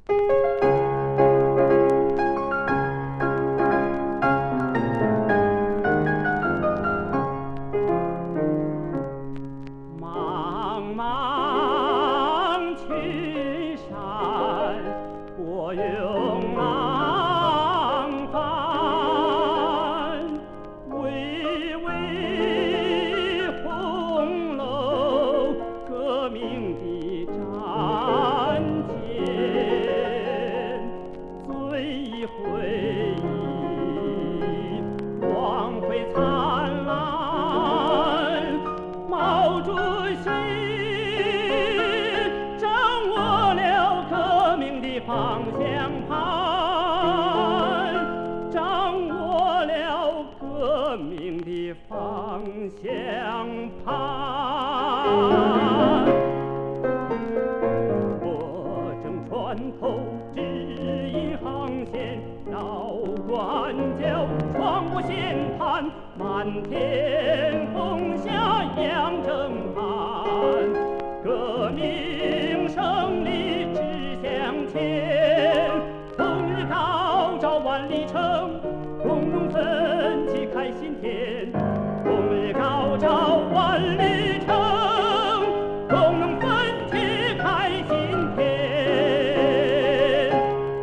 茫茫群山，我勇昂帆，巍巍红楼，革命的战舰，追回忆，光辉灿烂。毛主席掌握了革命的方向盘，掌握了革命的方向盘。我正船头指引航线，绕关角闯过险滩，漫天风下扬征帆，革命胜利指向前。红日高照万里程，共同奋起开新天。红日高照万里程，共同奋起开新天。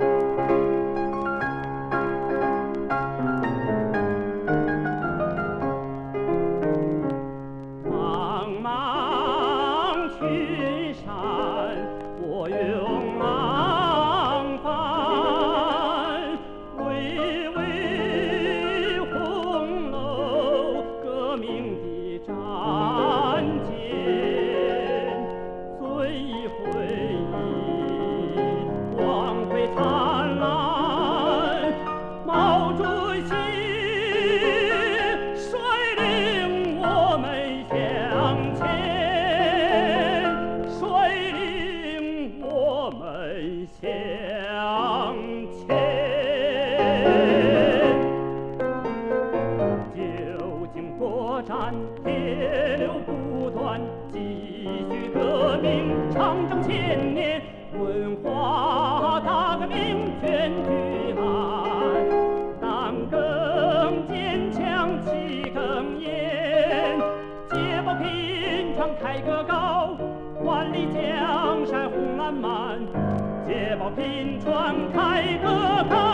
茫茫群山，我勇昂帆，巍巍红楼，革命的战舰，追回忆，光辉灿烂。毛主席率领我们向前，率领我们向前。久经波战，铁流不断，继续革命，长征千年。文化大革命卷巨岸，党更坚强，气更严。捷报频传，开歌高，万里江山红蓝满。捷报频传，开歌高。